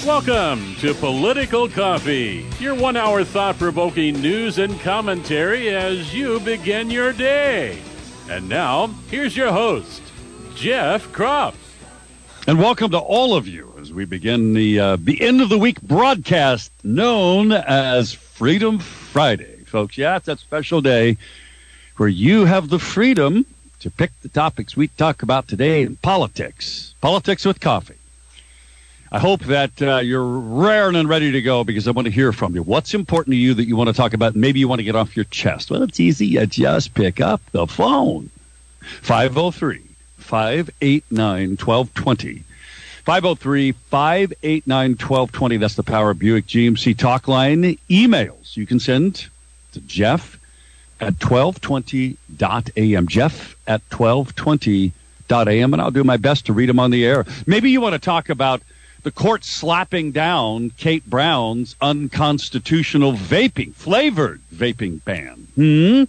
Welcome to Political Coffee, your 1 hour thought-provoking news and commentary as you begin your day. And now, here's your host, Jeff Kropf. And welcome to all of you as we begin the end of the week broadcast known as Freedom Friday. Folks, yeah, it's that special day where you have the freedom to pick the topics we talk about today in politics. Politics with coffee. I hope that you're raring and ready to go because I want to hear from you. What's important to you that you want to talk about? Maybe you want to get off your chest. Well, it's easy. You just pick up the phone. 503-589-1220. 503-589-1220. That's the Power Buick GMC talk line. Emails you can send to Jeff at 1220.am. Jeff at 1220.am. And I'll do my best to read them on the air. Maybe you want to talk about the court slapping down Kate Brown's unconstitutional flavored vaping ban.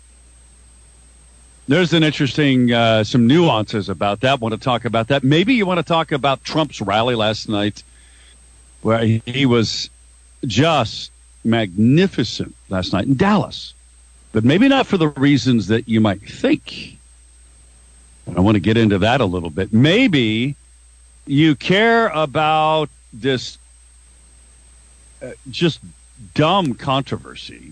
There's an interesting, some nuances about that. Want to talk about that. Maybe you want to talk about Trump's rally last night, where he was just magnificent last night in Dallas. But maybe not for the reasons that you might think. And I want to get into that a little bit. Maybe you care about this just dumb controversy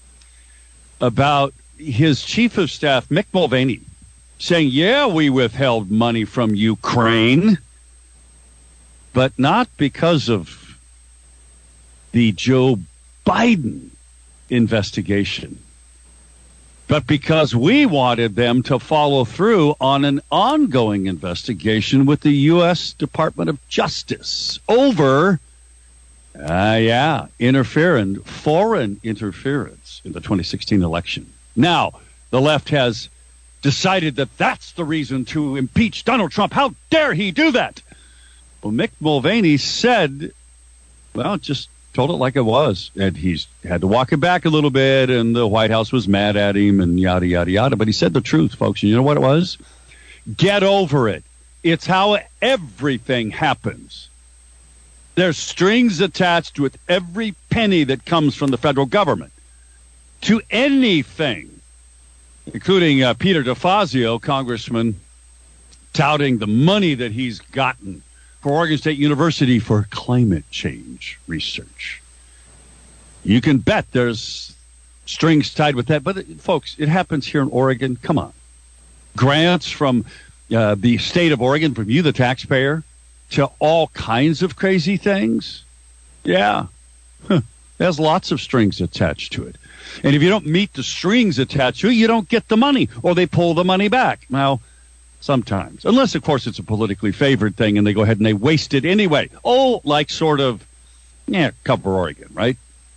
about his chief of staff, Mick Mulvaney, saying, yeah, we withheld money from Ukraine, but not because of the Joe Biden investigation, but because we wanted them to follow through on an ongoing investigation with the U.S. Department of Justice over, foreign interference in the 2016 election. Now, the left has decided that that's the reason to impeach Donald Trump. How dare he do that? Well, Mick Mulvaney said, well, just told it like it was. And he's had to walk it back a little bit, and the White House was mad at him, and yada, yada, yada. But he said the truth, folks. And you know what it was? Get over it. It's how everything happens. There's strings attached with every penny that comes from the federal government to anything, including Peter DeFazio, congressman, touting the money that he's gotten for Oregon State University for climate change research. You can bet there's strings tied with that. But, folks, it happens here in Oregon. Come on. Grants from the state of Oregon, from you, the taxpayer, to all kinds of crazy things. Yeah. There's lots of strings attached to it. And if you don't meet the strings attached to it, you don't get the money, or they pull the money back. Now, sometimes, unless, of course, it's a politically favored thing and they go ahead and they waste it anyway. Oh, like sort of, cover Oregon, right?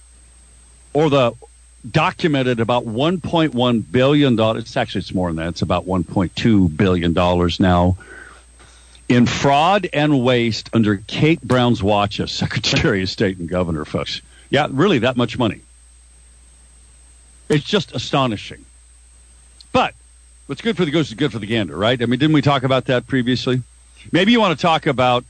Or the documented about $1.1 billion. It's more than that. It's about $1.2 billion now in fraud and waste under Kate Brown's watch as Secretary of State and Governor, folks. Yeah, really that much money. It's just astonishing. But what's good for the goose is good for the gander, right? I mean, didn't we talk about that previously? Maybe you want to talk about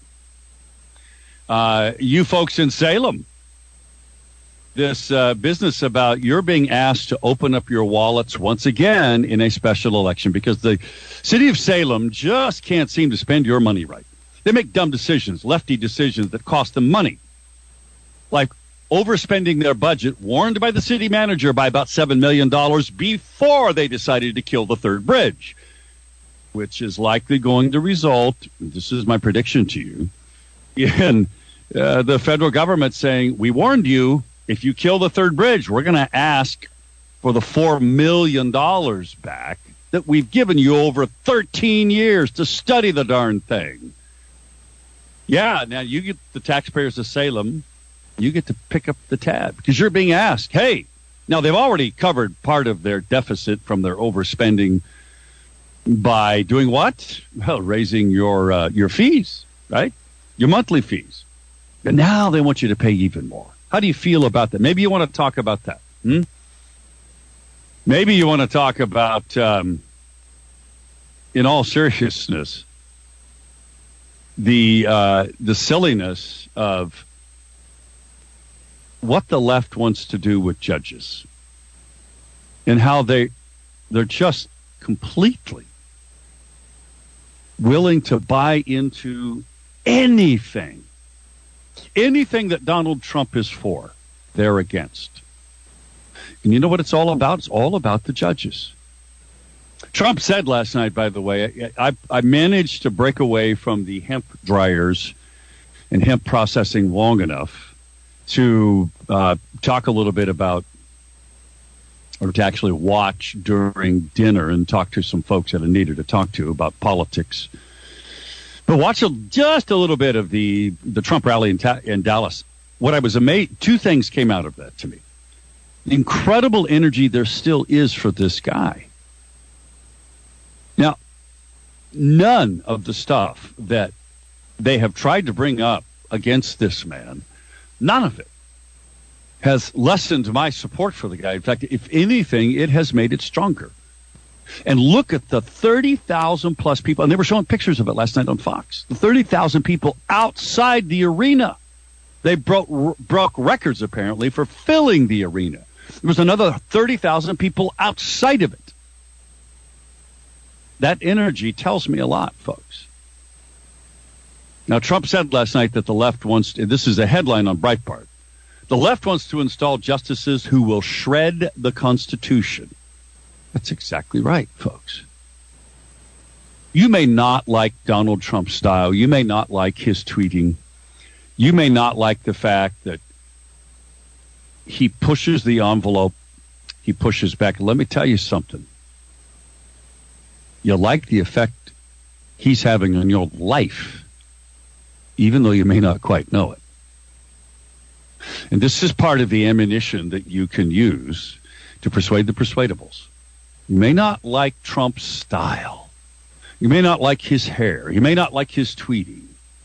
you folks in Salem. This business about you're being asked to open up your wallets once again in a special election because the city of Salem just can't seem to spend your money right. They make dumb decisions, lefty decisions that cost them money. Like overspending their budget, warned by the city manager by about $7 million before they decided to kill the third bridge, which is likely going to result, this is my prediction to you, in the federal government saying, we warned you, if you kill the third bridge, we're going to ask for the $4 million back that we've given you over 13 years to study the darn thing. Yeah, now you get the taxpayers of Salem, you get to pick up the tab because you're being asked, hey, now they've already covered part of their deficit from their overspending by doing what? Well, raising your fees, right? Your monthly fees. And now they want you to pay even more. How do you feel about that? Maybe you want to talk about that. Maybe you want to talk about, in all seriousness, the silliness of what the left wants to do with judges and how they're just completely willing to buy into anything that Donald Trump is for, they're against. And you know what it's all about? It's all about the judges. Trump said last night, by the way, I managed to break away from the hemp dryers and hemp processing long enough to talk a little bit about, or to actually watch during dinner and talk to some folks that I needed to talk to about politics. But watch just a little bit of the Trump rally in Dallas. What I was amazed, two things came out of that to me. The incredible energy there still is for this guy. Now, none of the stuff that they have tried to bring up against this man, none of it has lessened my support for the guy. In fact, if anything, it has made it stronger. And look at the 30,000 plus people, and they were showing pictures of it last night on Fox. The 30,000 people outside the arena. They broke records, apparently, for filling the arena. There was another 30,000 people outside of it. That energy tells me a lot, folks. Now, Trump said last night that the left wants to, this is a headline on Breitbart, the left wants to install justices who will shred the Constitution. That's exactly right, folks. You may not like Donald Trump's style. You may not like his tweeting. You may not like the fact that he pushes the envelope. He pushes back. Let me tell you something. You like the effect he's having on your life, even though you may not quite know it. And this is part of the ammunition that you can use to persuade the persuadables. You may not like Trump's style. You may not like his hair. You may not like his tweeting.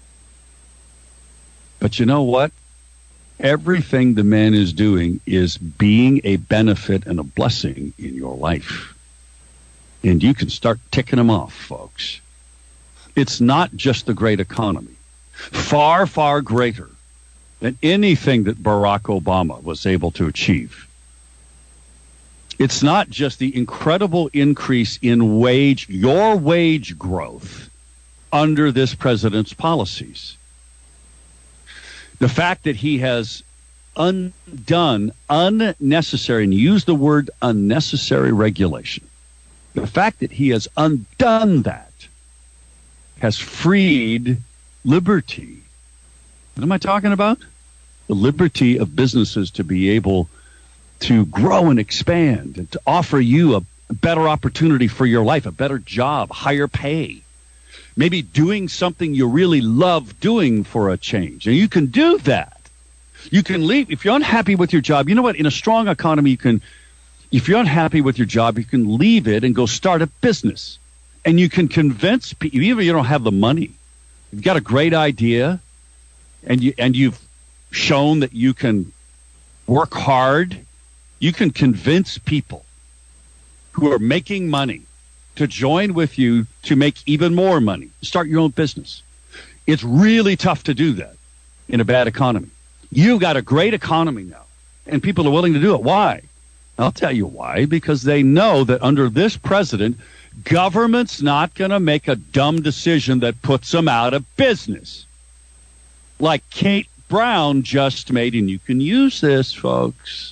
But you know what? Everything the man is doing is being a benefit and a blessing in your life. And you can start ticking them off, folks. It's not just the great economy. Far, far greater than anything that Barack Obama was able to achieve. It's not just the incredible increase in your wage growth under this president's policies. The fact that he has undone unnecessary, and use the word unnecessary regulation. The fact that he has undone that has freed liberty. What am I talking about? The liberty of businesses to be able to grow and expand and to offer you a better opportunity for your life, a better job, higher pay. Maybe doing something you really love doing for a change. And you can do that. You can leave. If you're unhappy with your job, you know what? In a strong economy, if you're unhappy with your job, you can leave it and go start a business. And you can convince people, even if you don't have the money, you've got a great idea, and you've shown that you can work hard. You can convince people who are making money to join with you to make even more money. Start your own business. It's really tough to do that in a bad economy. You've got a great economy now, and people are willing to do it. Why? I'll tell you why. Because they know that under this president, government's not going to make a dumb decision that puts them out of business. Like Kate Brown just made, and you can use this, folks.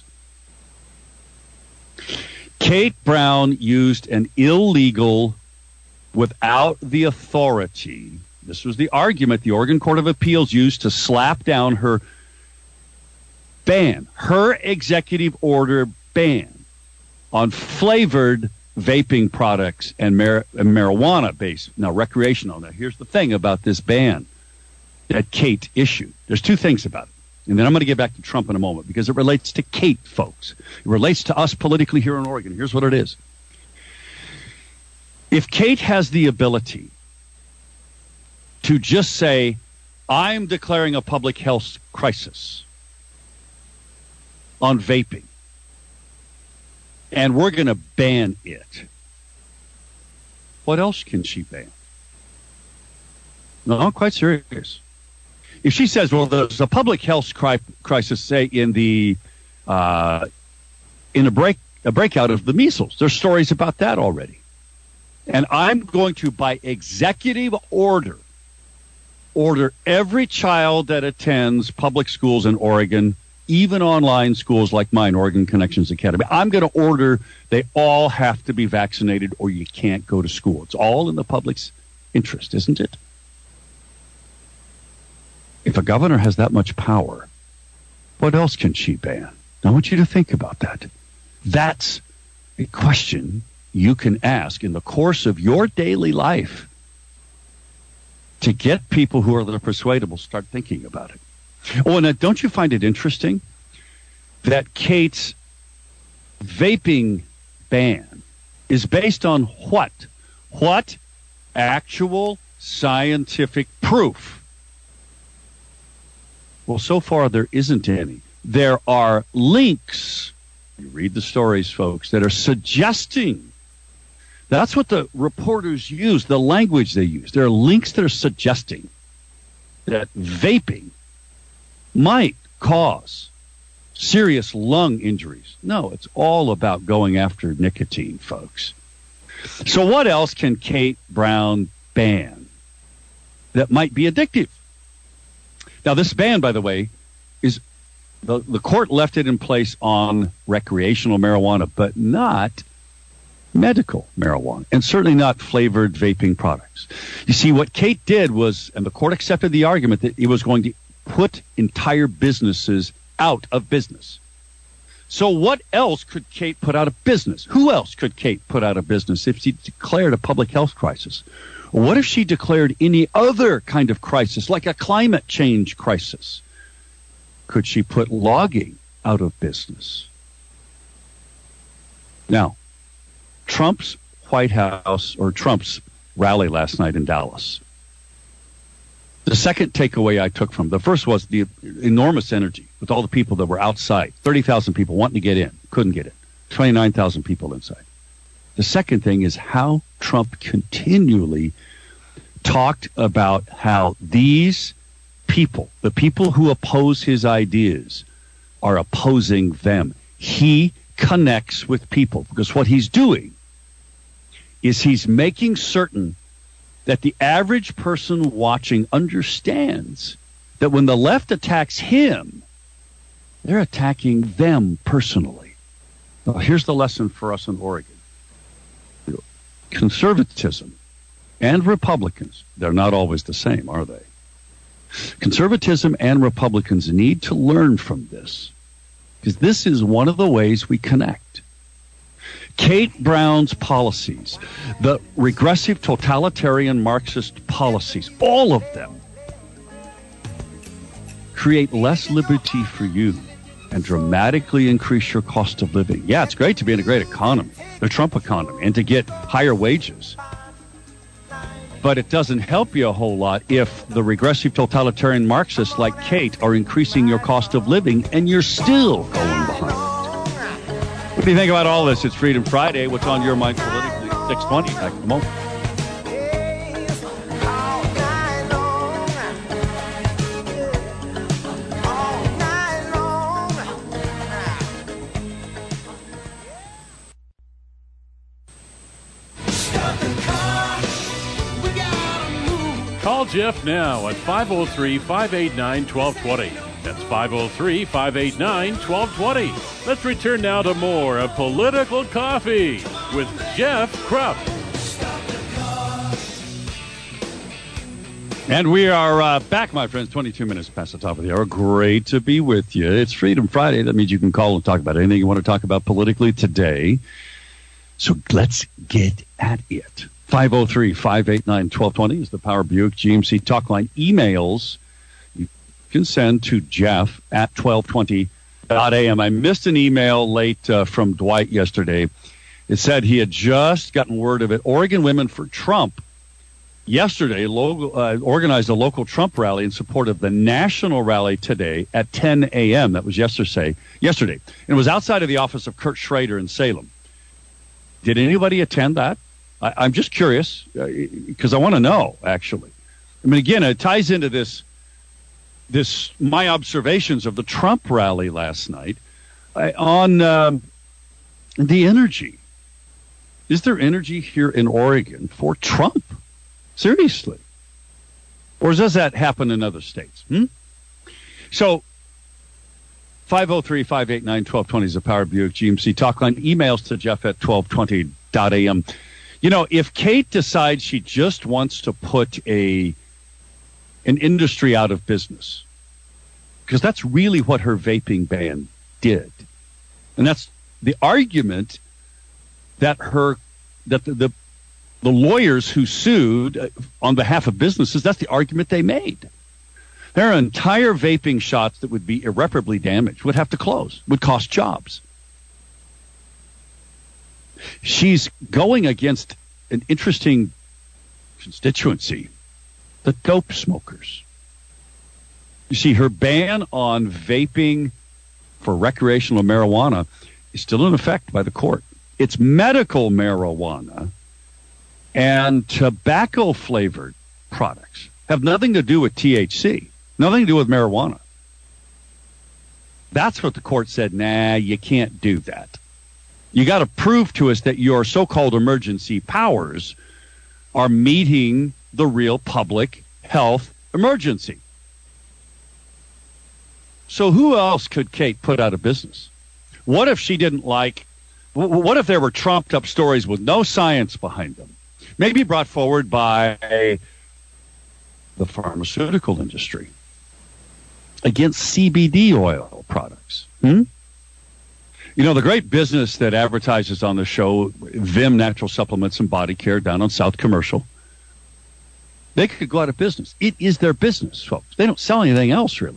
Kate Brown used an illegal, without the authority. This was the argument the Oregon Court of Appeals used to slap down her ban, her executive order ban on flavored vaping products and marijuana-based, now recreational. Now, here's the thing about this ban that Kate issued. There's two things about it. And then I'm going to get back to Trump in a moment because it relates to Kate, folks. It relates to us politically here in Oregon. Here's what it is. If Kate has the ability to just say, I'm declaring a public health crisis on vaping, and we're going to ban it, what else can she ban? No, I'm quite serious. If she says, well, there's a public health crisis, say, in a breakout of the measles, there's stories about that already. And I'm going to, by executive order every child that attends public schools in Oregon, even online schools like mine, Oregon Connections Academy, I'm going to order they all have to be vaccinated or you can't go to school. It's all in the public's interest, isn't it? If a governor has that much power, what else can she ban? I want you to think about that. That's a question you can ask in the course of your daily life to get people who are the persuadable start thinking about it. Oh, and don't you find it interesting that Kate's vaping ban is based on what? What? Actual scientific proof. Well, so far there isn't any. There are links, you read the stories, folks, that are suggesting. That's what the reporters use, the language they use. There are links that are suggesting that vaping might cause serious lung injuries. No, it's all about going after nicotine, folks. So what else can Kate Brown ban that might be addictive? Now, this ban, by the way, is the court left it in place on recreational marijuana, but not medical marijuana, and certainly not flavored vaping products. You see, what Kate did was, and the court accepted the argument that it was going to put entire businesses out of business. So what else could Kate put out of business? Who else could Kate put out of business if she declared a public health crisis? What if she declared any other kind of crisis, like a climate change crisis? Could she put logging out of business? Now, Trump's White House, or Trump's rally last night in Dallas. The second takeaway I took from the first was the enormous energy with all the people that were outside. 30,000 people wanting to get in, couldn't get in. 29,000 people inside. The second thing is how Trump continually talked about how these people, the people who oppose his ideas, are opposing them. He connects with people because what he's doing is he's making certain that the average person watching understands that when the left attacks him, they're attacking them personally. Well, here's the lesson for us in Oregon. Conservatism and Republicans, they're not always the same, are they? Conservatism and Republicans need to learn from this, because this is one of the ways we connect. Kate Brown's policies, the regressive totalitarian Marxist policies, all of them create less liberty for you and dramatically increase your cost of living. Yeah, it's great to be in a great economy, the Trump economy, and to get higher wages. But it doesn't help you a whole lot if the regressive totalitarian Marxists like Kate are increasing your cost of living and you're still going behind. What do you think about all this? It's Freedom Friday. What's on your mind politically? 620. Back in a moment. Call Jeff now at 503-589-1220. That's 503-589-1220. Let's return now to more of Political Coffee with Jeff Krupp. And we are back, my friends, 22 minutes past the top of the hour. Great to be with you. It's Freedom Friday. That means you can call and talk about anything you want to talk about politically today. So let's get at it. 503-589-1220 is the Power Buick GMC talk line. Emails you can send to Jeff at 1220.am. I missed an email late from Dwight yesterday. It said he had just gotten word of it. Oregon Women for Trump yesterday organized a local Trump rally in support of the national rally today at 10 a.m. That was yesterday. And it was outside of the office of Kurt Schrader in Salem. Did anybody attend that? I'm just curious because I want to know, actually. I mean, again, it ties into this my observations of the Trump rally last night on the energy. Is there energy here in Oregon for Trump? Seriously. Or does that happen in other states? So 503-589-1220 is the Power Buick GMC talk line. Emails to Jeff at 1220.am. You know, if Kate decides she just wants to put an industry out of business, because that's really what her vaping ban did. And that's the argument that the lawyers who sued on behalf of businesses, that's the argument they made. There are entire vaping shops that would be irreparably damaged, would have to close, would cost jobs. She's going against an interesting constituency, the dope smokers. You see, her ban on vaping for recreational marijuana is still in effect by the court. It's medical marijuana and tobacco-flavored products have nothing to do with THC, nothing to do with marijuana. That's what the court said, nah, you can't do that. You got to prove to us that your so-called emergency powers are meeting the real public health emergency. So who else could Kate put out of business? What if she didn't like, what if there were trumped up stories with no science behind them? Maybe brought forward by the pharmaceutical industry against CBD oil products. You know, the great business that advertises on the show, Vim Natural Supplements and Body Care down on South Commercial, they could go out of business. It is their business, folks. They don't sell anything else, really.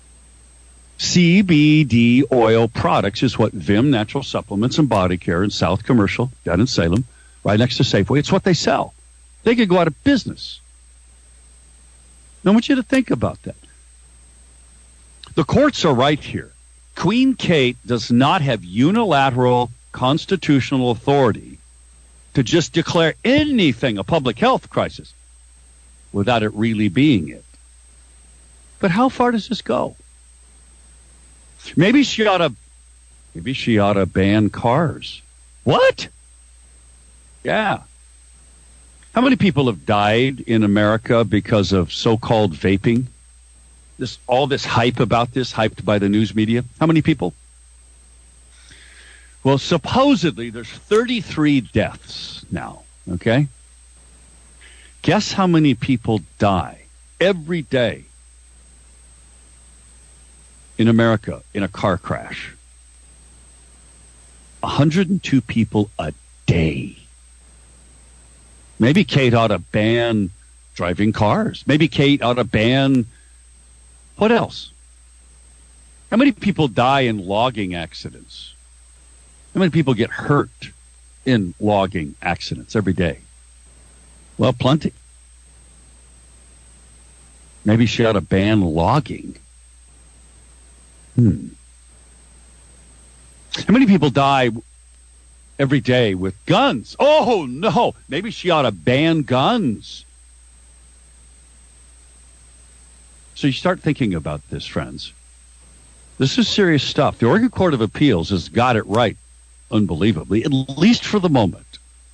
CBD oil products is what Vim Natural Supplements and Body Care in South Commercial, down in Salem, right next to Safeway, it's what they sell. They could go out of business. Now, I want you to think about that. The courts are right here. Queen Kate does not have unilateral constitutional authority to just declare anything a public health crisis without it really being it. But how far does this go? Maybe she ought to ban cars. What? Yeah. How many people have died in America because of so-called vaping? All this hype about this, hyped by the news media. How many people? Well, supposedly there's 33 deaths now, okay? Guess how many people die every day in America in a car crash? 102 people a day. Maybe Kate ought to ban driving cars. Maybe Kate ought to ban... What else? How many people die in logging accidents? How many people get hurt in logging accidents every day? Well, plenty. Maybe she ought to ban logging. How many people die every day with guns? Oh, no. Maybe she ought to ban guns. So you start thinking about this, friends. This is serious stuff. The Oregon Court of Appeals has got it right, unbelievably, at least for the moment.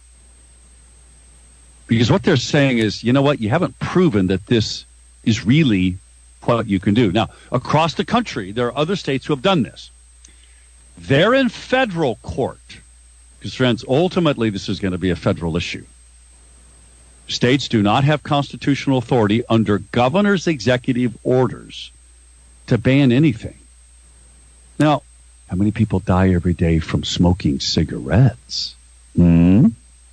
Because what they're saying is, you know what, you haven't proven that this is really what you can do. Now, across the country, there are other states who have done this. They're in federal court. Because, friends, ultimately this is going to be a federal issue. States do not have constitutional authority under governor's executive orders to ban anything. Now, how many people die every day from smoking cigarettes? Now,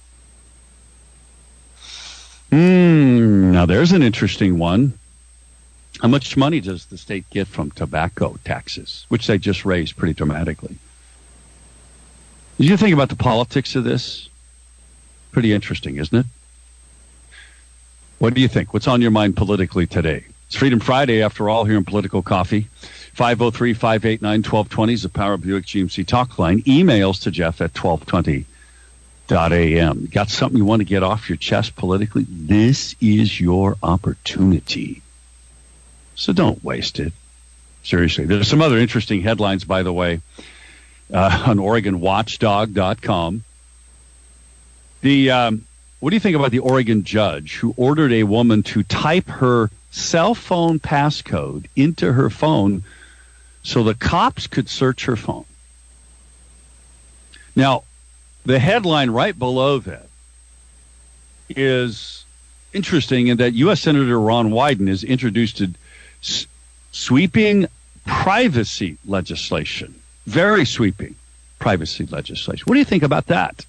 there's an interesting one. How much money does the state get from tobacco taxes, which they just raised pretty dramatically? Did you think about the politics of this? Pretty interesting, isn't it? What do you think? What's on your mind politically today? It's Freedom Friday, after all, here in Political Coffee. 503-589-1220 is the Power Buick GMC talk line. Emails to Jeff at 1220.am. Got something you want to get off your chest politically? This is your opportunity. So don't waste it. Seriously. There's some other interesting headlines, by the way, on OregonWatchdog.com. What do you think about the Oregon judge who ordered a woman to type her cell phone passcode into her phone so the cops could search her phone? Now, the headline right below that is interesting in that U.S. Senator Ron Wyden has introduced sweeping privacy legislation. Very sweeping privacy legislation. What do you think about that?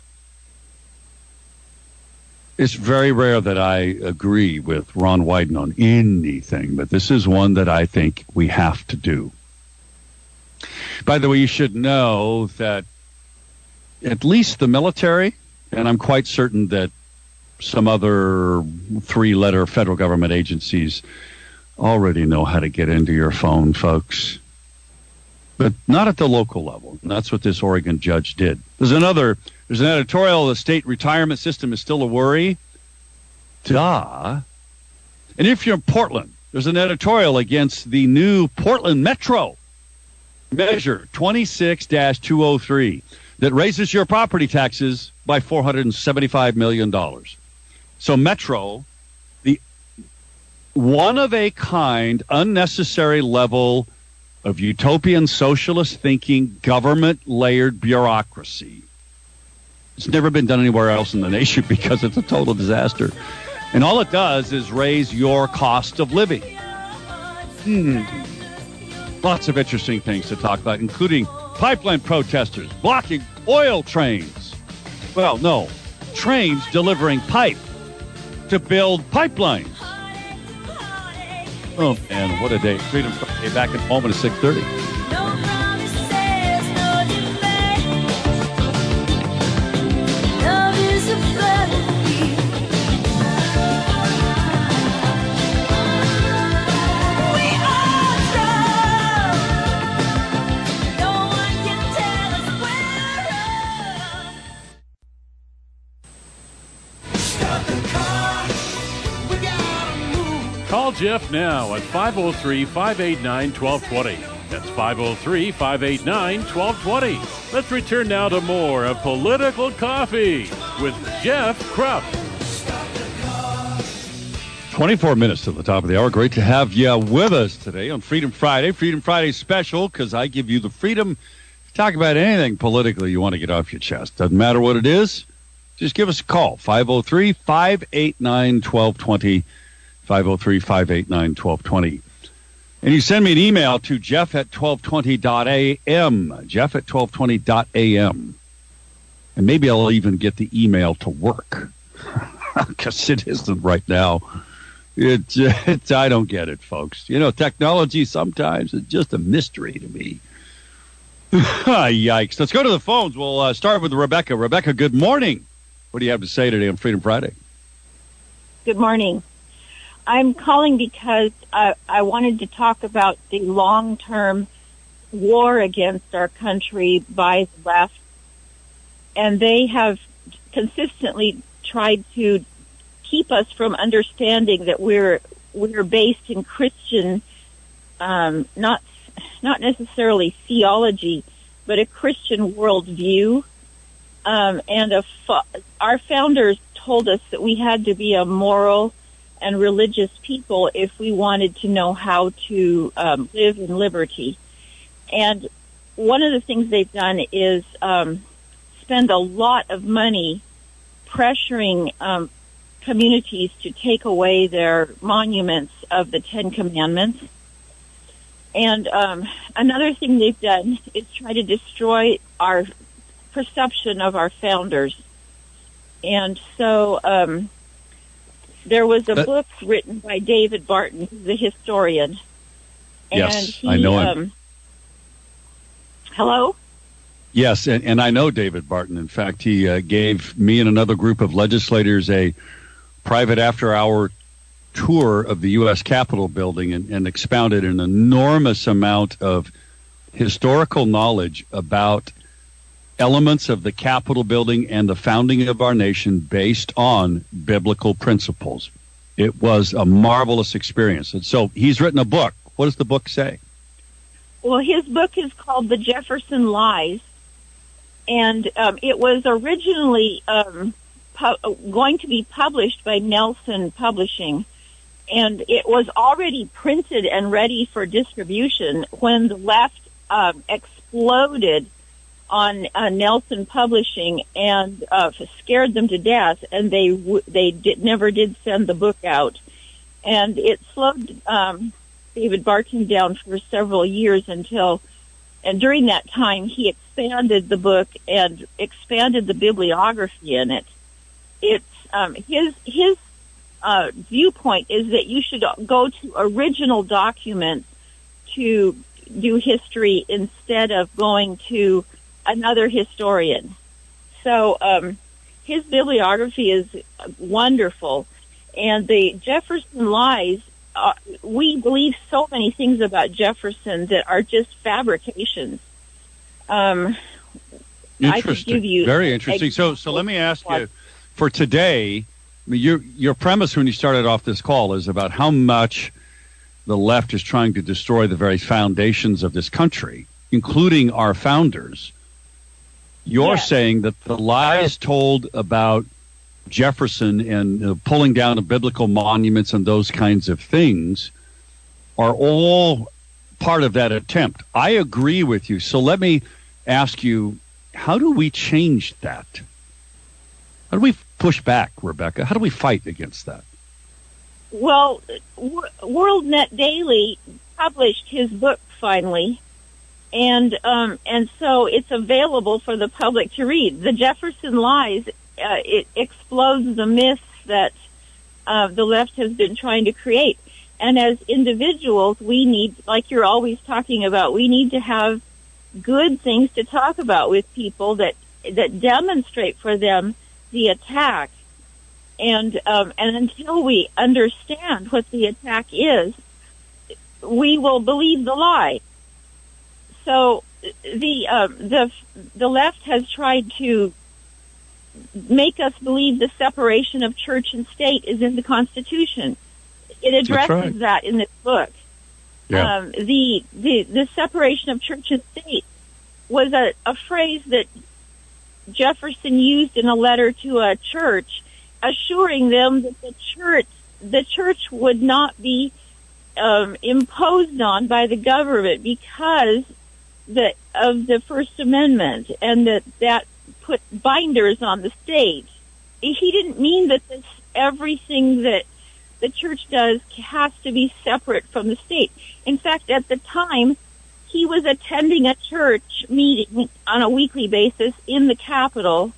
It's very rare that I agree with Ron Wyden on anything, but this is one that I think we have to do. By the way, you should know that at least the military, and I'm quite certain that some other three-letter federal government agencies already know how to get into your phone, folks. But not at the local level. And that's what this Oregon judge did. There's an editorial, the state retirement system is still a worry. Duh. And if you're in Portland, there's an editorial against the new Portland Metro Measure 26-203 that raises your property taxes by $475 million. So Metro, the one-of-a-kind, unnecessary level of utopian socialist thinking, government-layered bureaucracy. It's never been done anywhere else in the nation because it's a total disaster. And all it does is raise your cost of living. Lots of interesting things to talk about, including pipeline protesters blocking oil trains. Well, no, trains delivering pipe to build pipelines. Oh, man, what a day. Freedom Friday back at home at 6:30. Call Jeff now at 503-589-1220. That's 503-589-1220. Let's return now to more of Political Coffee with Jeff Krupp. 24 minutes to the top of the hour. Great to have you with us today on Freedom Friday. Freedom Friday special because I give you the freedom to talk about anything politically you want to get off your chest. Doesn't matter what it is. Just give us a call, 503-589-1220. 503-589-1220. And you send me an email to jeff@1220.am, jeff@1220.am. And maybe I'll even get the email to work, because it isn't right now. I don't get it, folks. You know, technology sometimes is just a mystery to me. Yikes. Let's go to the phones. We'll start with Rebecca. Rebecca, good morning. What do you have to say today on Freedom Friday? Good morning. I'm calling because I wanted to talk about the long-term war against our country by the left. And they have consistently tried to keep us from understanding that we're based in Christian, not necessarily theology, but a Christian worldview. And our founders told us that we had to be a moral and religious people if we wanted to know how to live in liberty. And one of the things they've done is spend a lot of money pressuring communities to take away their monuments of the Ten Commandments. And another thing they've done is try to destroy our perception of our founders. And so there was a book written by David Barton, the historian. And yes, I know him. Hello? Yes, and I know David Barton. In fact, he gave me and another group of legislators a private after-hour tour of the U.S. Capitol building and expounded an enormous amount of historical knowledge about elements of the Capitol building and the founding of our nation based on biblical principles. It was a marvelous experience. And so he's written a book. What does the book say? Well, his book is called The Jefferson Lies, and it was originally going to be published by Nelson Publishing, and it was already printed and ready for distribution when the left exploded on Nelson Publishing and scared them to death, and they never did send the book out, and it slowed David Barton down for several years and during that time he expanded the book and expanded the bibliography in it. It's his viewpoint is that you should go to original documents to do history instead of going to another historian. So his bibliography is wonderful, and the Jefferson Lies, we believe so many things about Jefferson that are just fabrications. I could give you very interesting. So let me ask you, for today, I mean, your premise when you started off this call is about how much the left is trying to destroy the very foundations of this country, including our founders. You're saying that the lies told about Jefferson and pulling down the biblical monuments and those kinds of things are all part of that attempt. I agree with you. So let me ask you, how do we change that? How do we push back, Rebecca? How do we fight against that? Well, WorldNet Daily published his book finally, and so it's available for the public to read. The Jefferson Lies, it explodes the myths that the left has been trying to create. And as individuals, we need, like you're always talking about, we need to have good things to talk about with people that demonstrate for them the attack. And until we understand what the attack is, we will believe the lie. So the left has tried to make us believe the separation of church and state is in the Constitution. It addresses that in this book. Yeah. The separation of church and state was a phrase that Jefferson used in a letter to a church, assuring them that the church would not be imposed on by the government because of the First Amendment, and that put binders on the state. He didn't mean that everything that the church does has to be separate from the state. In fact, at the time, he was attending a church meeting on a weekly basis in the Capitol.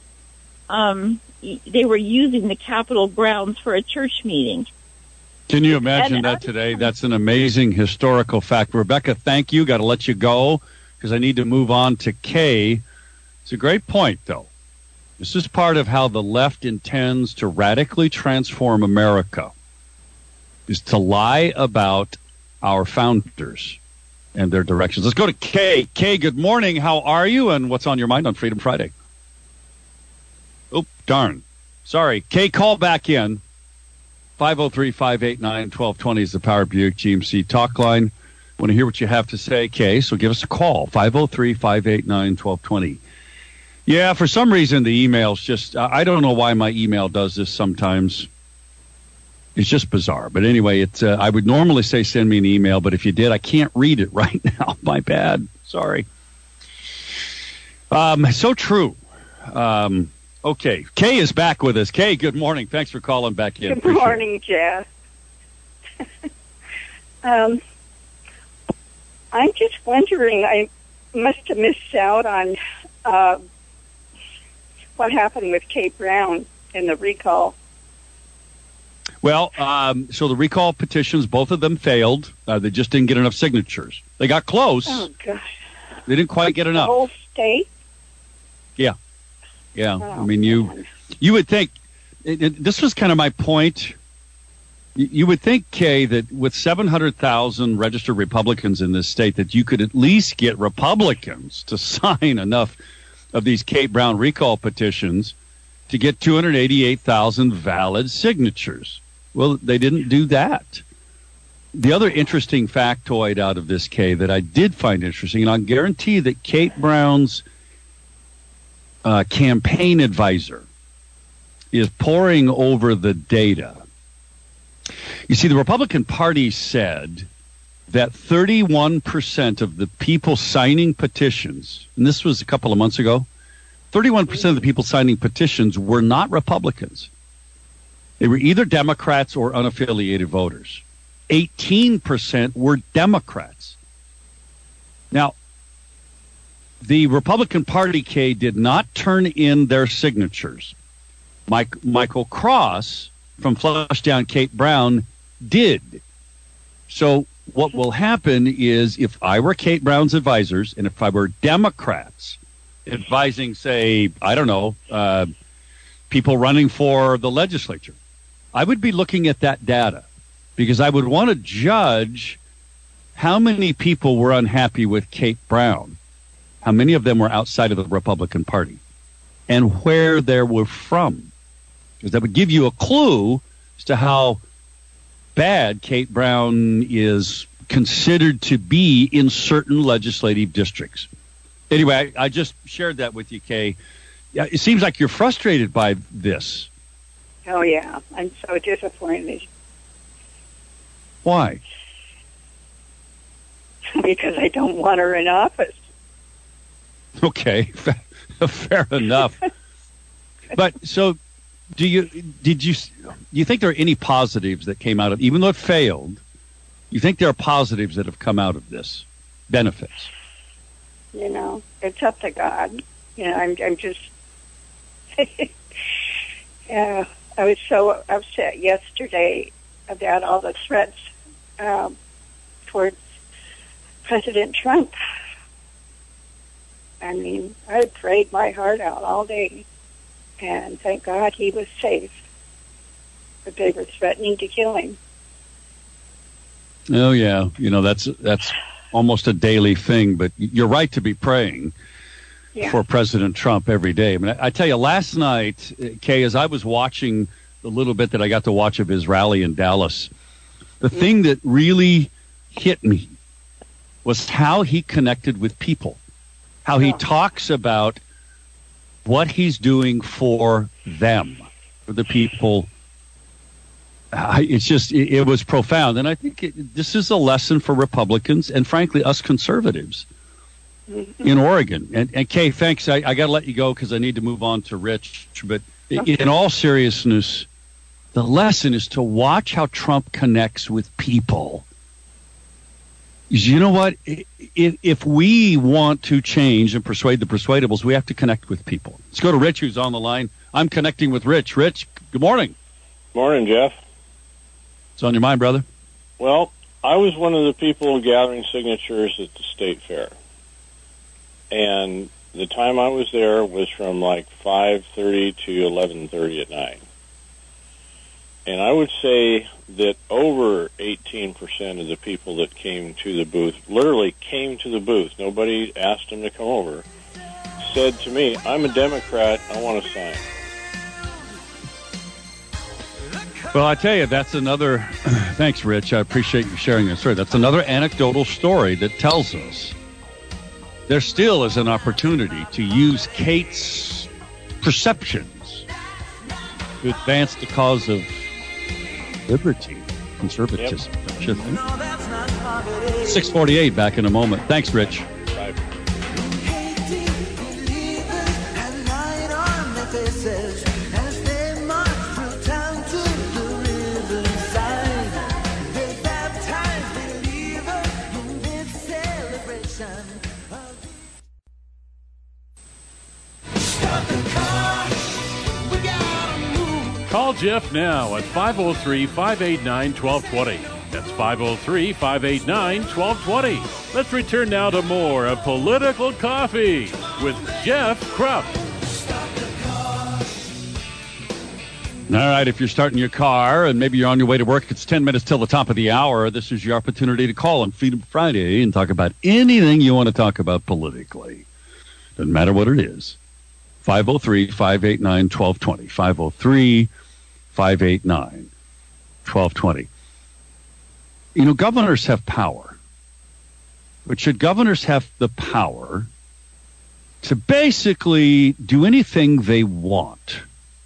They were using the Capitol grounds for a church meeting. Can you imagine that today? That's an amazing historical fact. Rebecca, thank you. Got to let you go because I need to move on to Kay. It's a great point, though. This is part of how the left intends to radically transform America, is to lie about our founders and their directions. Let's go to Kay. Kay, good morning. How are you, and what's on your mind on Freedom Friday? Oh, darn. Sorry. Kay, call back in. 503-589-1220 is the Power Buick GMC talk line. Want to hear what you have to say, Kay, so give us a call. 503-589-1220. Yeah, for some reason the email's just, I don't know why my email does this sometimes. It's just bizarre. But anyway, I would normally say send me an email, but if you did, I can't read it right now. My bad. Sorry. So true. Okay. Kay is back with us. Kay, good morning. Thanks for calling back in. Good morning, Jeff. I'm just wondering, I must have missed out on what happened with Kate Brown and the recall. Well, so the recall petitions, both of them failed. They just didn't get enough signatures. They got close. Oh, gosh. They didn't quite get enough. The whole state? Yeah. Yeah. Oh, I mean, you would think, this was kind of my point. You would think, Kay, that with 700,000 registered Republicans in this state, that you could at least get Republicans to sign enough of these Kate Brown recall petitions to get 288,000 valid signatures. Well, they didn't do that. The other interesting factoid out of this, Kay, that I did find interesting, and I'll guarantee that Kate Brown's campaign advisor is poring over the data. You see, the Republican Party said that 31% of the people signing petitions, and this was a couple of months ago, 31% of the people signing petitions were not Republicans. They were either Democrats or unaffiliated voters. 18% were Democrats. Now, the Republican Party, Kay, did not turn in their signatures. Michael Cross from Flushdown Kate Brown did. So what will happen is, if I were Kate Brown's advisors and if I were Democrats advising, say, I don't know, people running for the legislature, I would be looking at that data because I would want to judge how many people were unhappy with Kate Brown, how many of them were outside of the Republican Party, and where they were from. Because that would give you a clue as to how bad Kate Brown is considered to be in certain legislative districts. Anyway, I just shared that with you, Kay. Yeah, it seems like you're frustrated by this. Oh, yeah. I'm so disappointed. Why? Because I don't want her in office. Okay, fair enough. But so, do you think there are any positives that came out of, even though it failed? You think there are positives that have come out of this, benefits? You know, it's up to God. You know, I'm just. I was so upset yesterday about all the threats towards President Trump. I mean, I prayed my heart out all day, and thank God he was safe. But they were threatening to kill him. Oh, yeah. You know, that's almost a daily thing, but you're right to be praying for President Trump every day. I mean, I tell you, last night, Kay, as I was watching the little bit that I got to watch of his rally in Dallas, the thing that really hit me was how he connected with people, how he talks about what he's doing for them, for the people. It's just, it was profound. And I think this is a lesson for Republicans and, frankly, us conservatives in Oregon. And Kay, thanks. I got to let you go because I need to move on to Rich. But in all seriousness, the lesson is to watch how Trump connects with people. You know what? If we want to change and persuade the persuadables, we have to connect with people. Let's go to Rich, who's on the line. I'm connecting with Rich. Rich, good morning. Morning, Jeff. What's on your mind, brother? Well, I was one of the people gathering signatures at the state fair. And the time I was there was from like 5:30 to 11:30 at night. And I would say that over 18% of the people that came to the booth, literally came to the booth, nobody asked them to come over, said to me, I'm a Democrat, I want to sign. Well, I tell you, that's another, thanks, Rich, I appreciate you sharing that story. That's another anecdotal story that tells us there still is an opportunity to use Kate's perceptions to advance the cause of liberty, conservatism. Yep. 6:48, back in a moment. Thanks, Rich. Bye. Call Jeff now at 503-589-1220. That's 503-589-1220. Let's return now to more of Political Coffee with Jeff Krupp. All right, if you're starting your car and maybe you're on your way to work, it's 10 minutes till the top of the hour. This is your opportunity to call on Freedom Friday and talk about anything you want to talk about politically. Doesn't matter what it is. 503-589-1220. 503-589-1220. You know, governors have power. But should governors have the power to basically do anything they want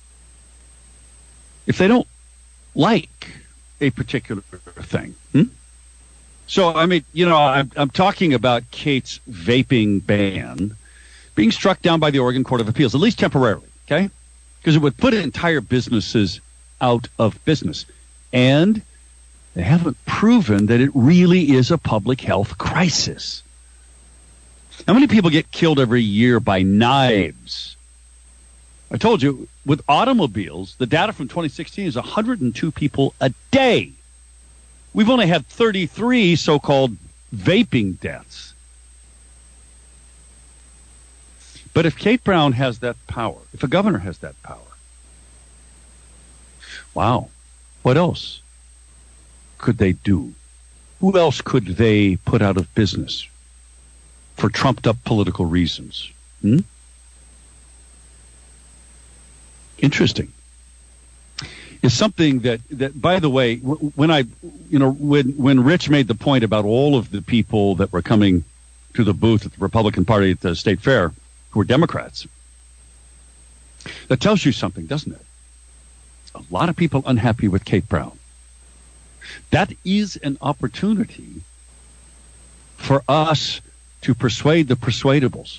if they don't like a particular thing? So, I mean, you know, I'm talking about Kate's vaping ban being struck down by the Oregon Court of Appeals, at least temporarily, okay? Because it would put entire businesses out of business. And they haven't proven that it really is a public health crisis. How many people get killed every year by knives? I told you, with automobiles, the data from 2016 is 102 people a day. We've only had 33 so-called vaping deaths. But if Kate Brown has that power, if a governor has that power, wow, what else could they do? Who else could they put out of business for trumped-up political reasons? Interesting. It's something that, by the way, when Rich made the point about all of the people that were coming to the booth at the Republican Party at the state fair who were Democrats, that tells you something, doesn't it? A lot of people unhappy with Kate Brown. That is an opportunity for us to persuade the persuadables,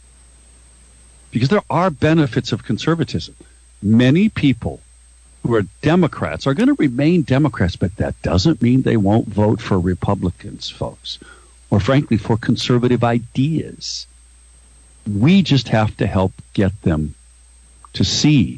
because there are benefits of conservatism. Many people who are Democrats are going to remain Democrats, but that doesn't mean they won't vote for Republicans, folks, or frankly for conservative ideas. We just have to help get them to see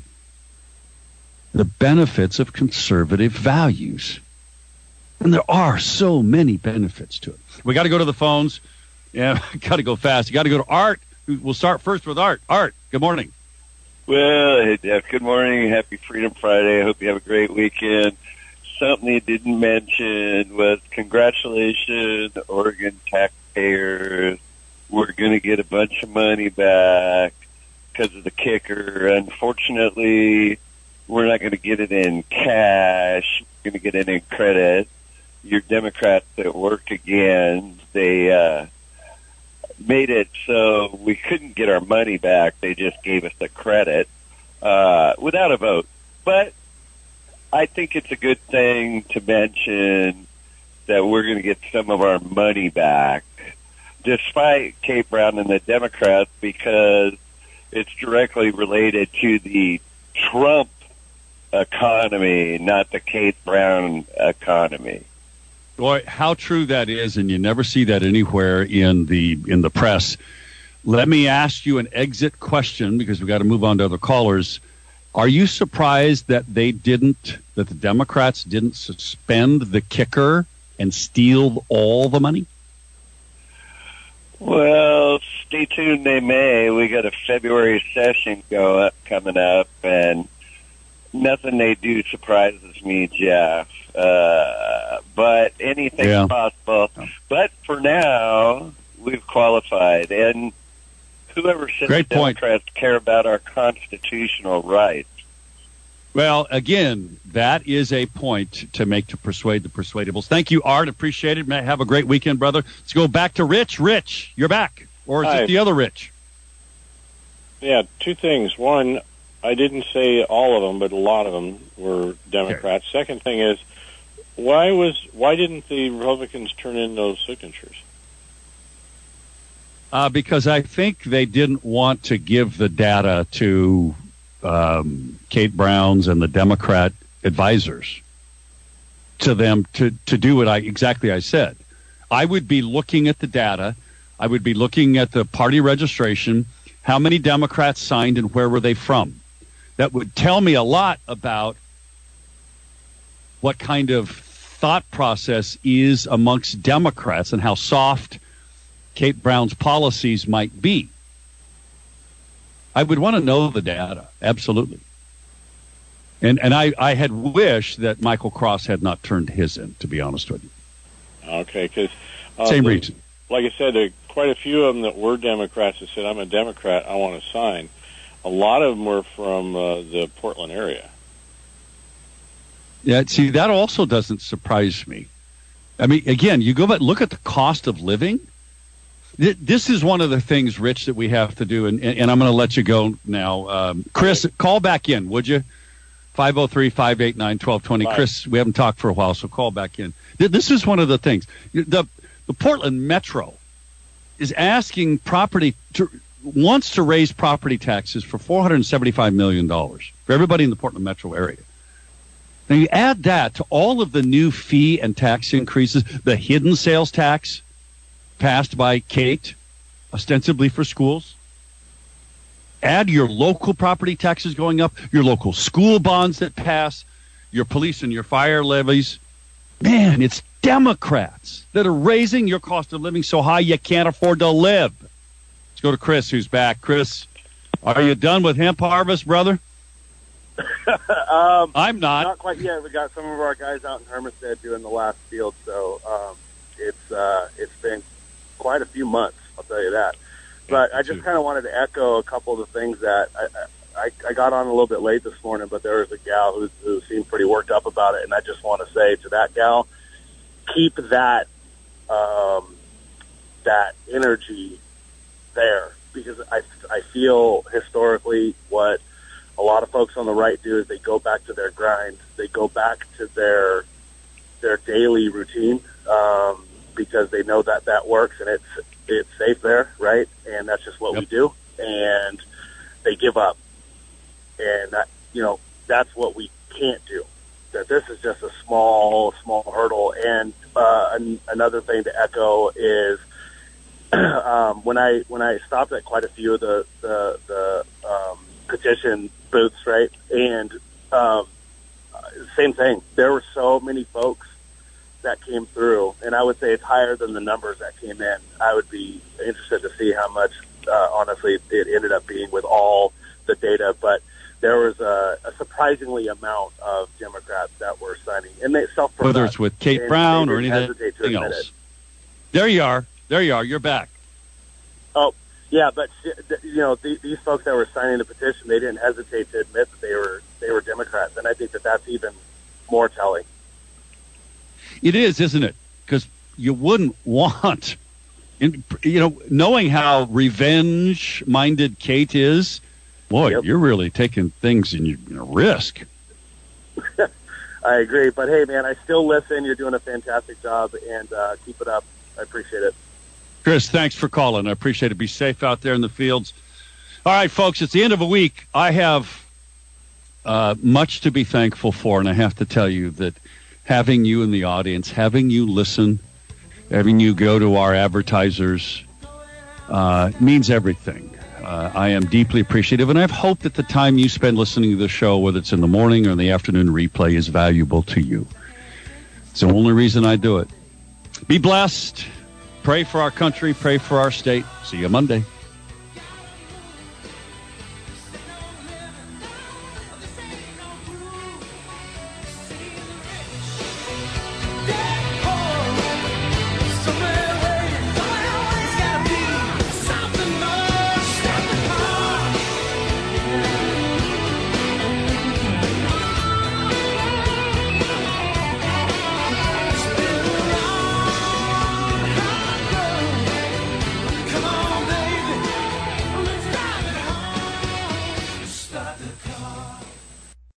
the benefits of conservative values. And there are so many benefits to it. We got to go to the phones. Yeah, got to go fast. You got to go to Art. We'll start first with Art. Art, good morning. Well, hey, Jeff, good morning. Happy Freedom Friday. I hope you have a great weekend. Something you didn't mention was congratulations, Oregon taxpayers. We're going to get a bunch of money back because of the kicker. Unfortunately, we're not going to get it in cash. We're going to get it in credit. Your Democrats at work again, they made it so we couldn't get our money back. They just gave us the credit without a vote. But I think it's a good thing to mention that we're going to get some of our money back, despite Kate Brown and the Democrats, because it's directly related to the Trump economy, not the Kate Brown economy. Boy, how true that is, and you never see that anywhere in the press. Let me ask you an exit question, because we've got to move on to other callers. Are you surprised that the Democrats didn't suspend the kicker and steal all the money? Well, stay tuned. They may. We got a February session coming up, and nothing they do surprises me, Jeff. But anything's possible. But for now, we've qualified. And whoever said the Democrats care about our constitutional rights. Well, again, that is a point to make to persuade the persuadables. Thank you, Art. Appreciate it. Have a great weekend, brother. Let's go back to Rich. Rich, you're back. Or is it the other Rich? Yeah, two things. One, I didn't say all of them, but a lot of them were Democrats. Okay. Second thing is, why didn't the Republicans turn in those signatures? Because I think they didn't want to give the data to Kate Brown's and the Democrat advisors to them to do what I said. I would be looking at the data. I would be looking at the party registration, how many Democrats signed and where were they from. That would tell me a lot about what kind of thought process is amongst Democrats and how soft Kate Brown's policies might be. I would want to know the data, absolutely. And I had wished that Michael Cross had not turned his in, to be honest with you. Okay, because same reason. Like I said, the quite a few of them that were Democrats that said, I'm a Democrat, I want to sign. A lot of them were from the Portland area. Yeah, see, that also doesn't surprise me. I mean, again, you go back, look at the cost of living. This is one of the things, Rich, that we have to do, and I'm going to let you go now. Chris, call back in, would you? 503-589-1220. Chris, we haven't talked for a while, so call back in. This is one of the things. The Portland Metro is asking wants to raise property taxes for $475 million for everybody in the Portland Metro area. Now, you add that to all of the new fee and tax increases, the hidden sales tax passed by Kate, ostensibly for schools. Add your local property taxes going up, your local school bonds that pass, your police and your fire levies. Man, it's Democrats that are raising your cost of living so high you can't afford to live. Let's go to Chris, who's back. Chris, are you done with hemp harvest, brother? I'm not. Not quite yet. We got some of our guys out in Hermisted doing the last field, so it's been quite a few months, I'll tell you that. But I just kind of wanted to echo a couple of the things that I got on a little bit late this morning, but there was a gal who seemed pretty worked up about it, and I just want to say to that gal, keep that that energy there, because I feel historically what a lot of folks on the right do is they go back to their grind, they go back to their daily routine, because they know that works and it's safe there, right? And that's just what we do, and they give up, and that's what we can't do. That this is just a small hurdle. And another thing to echo is when I stopped at quite a few of the petition booths, right? And same thing. There were so many folks that came through, and I would say it's higher than the numbers that came in. I would be interested to see how much, honestly, it ended up being with all the data, but there was a surprisingly amount of Democrats that were signing, and they self-professed. Whether it's with Kate Brown or anything else. There you are. You're back. Oh, yeah, but these folks that were signing the petition, they didn't hesitate to admit that they were Democrats, and I think that's even more telling. It is, isn't it? Because you wouldn't want, knowing how revenge-minded Kate is. Boy, You're really taking things in risk. I agree. But, hey, man, I still listen. You're doing a fantastic job, and keep it up. I appreciate it. Chris, thanks for calling. I appreciate it. Be safe out there in the fields. All right, folks, it's the end of a week. I have much to be thankful for, and I have to tell you that having you in the audience, having you listen, having you go to our advertisers means everything. I am deeply appreciative, and I have hope that the time you spend listening to the show, whether it's in the morning or in the afternoon replay, is valuable to you. It's the only reason I do it. Be blessed. Pray for our country. Pray for our state. See you Monday.